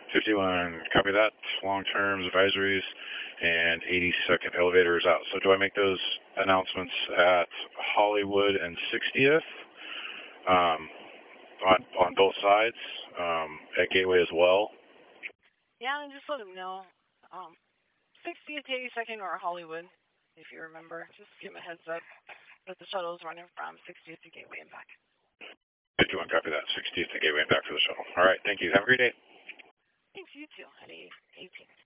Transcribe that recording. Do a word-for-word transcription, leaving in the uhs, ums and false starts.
fifty-one, copy that. Long-term advisories and eighty-second elevators out. So do I make those announcements at Hollywood and sixtieth um, on on both sides, um, at Gateway as well? Yeah, and just let them know. Um, sixtieth, eighty-second, or Hollywood, if you remember. Just give them a heads up that the shuttle is running from sixtieth to Gateway and back. fifty-one, copy that. sixtieth to Gateway and back for the shuttle. All right, thank you. Have a great day. Thanks, you too, at eighteenth.